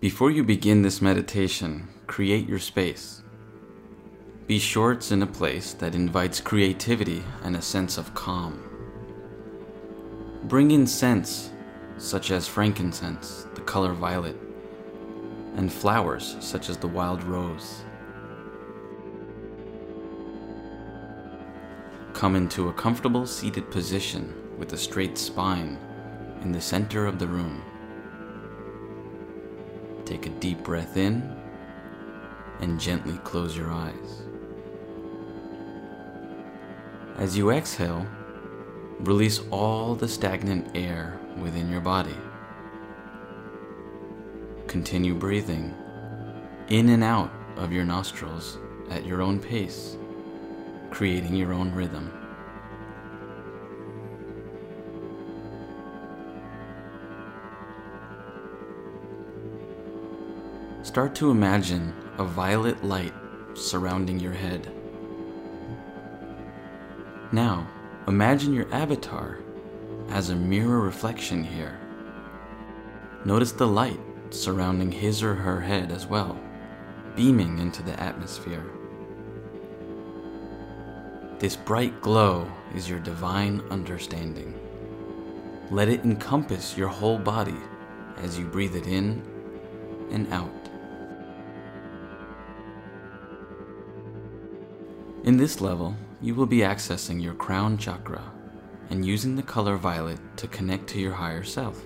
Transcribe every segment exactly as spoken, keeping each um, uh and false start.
Before you begin this meditation, create your space. Be sure it's in a place that invites creativity and a sense of calm. Bring in scents such as frankincense, the color violet, and flowers such as the wild rose. Come into a comfortable seated position with a straight spine in the center of the room. Take a deep breath in and gently close your eyes. As you exhale, release all the stagnant air within your body. Continue breathing in and out of your nostrils at your own pace, creating your own rhythm. Start to imagine a violet light surrounding your head. Now, imagine your avatar as a mirror reflection here. Notice the light surrounding his or her head as well, beaming into the atmosphere. This bright glow is your divine understanding. Let it encompass your whole body as you breathe it in and out. In this level, you will be accessing your crown chakra and using the color violet to connect to your higher self.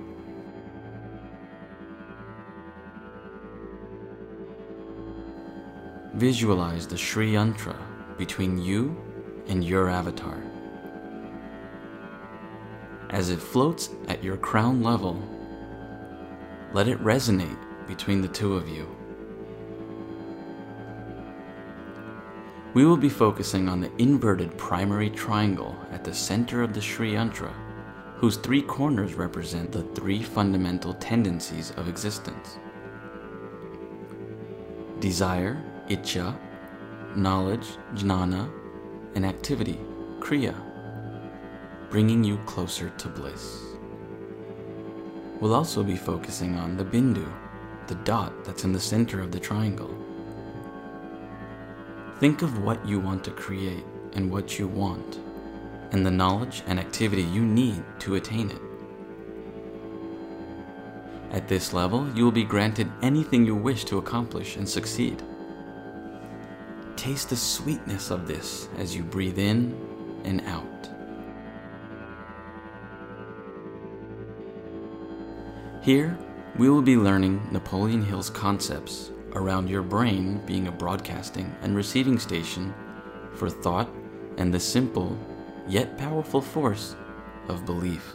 Visualize the Sri Yantra between you and your avatar. As it floats at your crown level, let it resonate between the two of you. We will be focusing on the inverted primary triangle at the center of the Sri Yantra, whose three corners represent the three fundamental tendencies of existence: desire, Ichcha, knowledge, Jnana, and activity, Kriya, bringing you closer to bliss. We'll also be focusing on the Bindu, the dot that's in the center of the triangle. Think of what you want to create and what you want, and the knowledge and activity you need to attain it. At this level, you will be granted anything you wish to accomplish and succeed. Taste the sweetness of this as you breathe in and out. Here, we will be learning Napoleon Hill's concepts around your brain being a broadcasting and receiving station for thought and the simple yet powerful force of belief.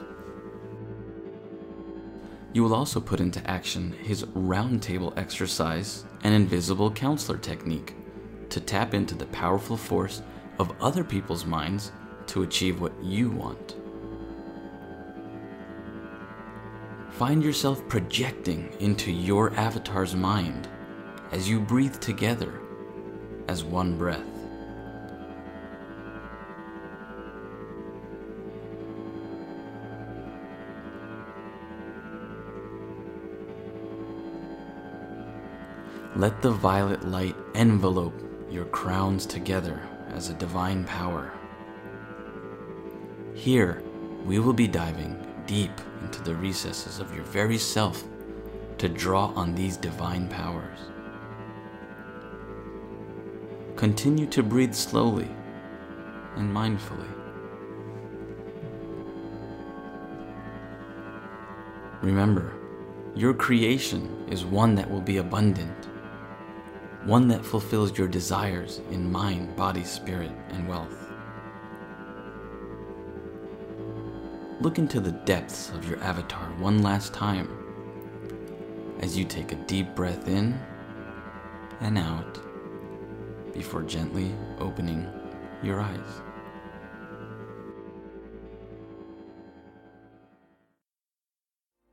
You will also put into action his round table exercise and invisible counselor technique to tap into the powerful force of other people's minds to achieve what you want. Find yourself projecting into your avatar's mind as you breathe together as one breath. Let the violet light envelope your crowns together as a divine power. Here, we will be diving deep into the recesses of your very self to draw on these divine powers. Continue to breathe slowly and mindfully. Remember, your creation is one that will be abundant, one that fulfills your desires in mind, body, spirit, and wealth. Look into the depths of your avatar one last time as you take a deep breath in and out before gently opening your eyes.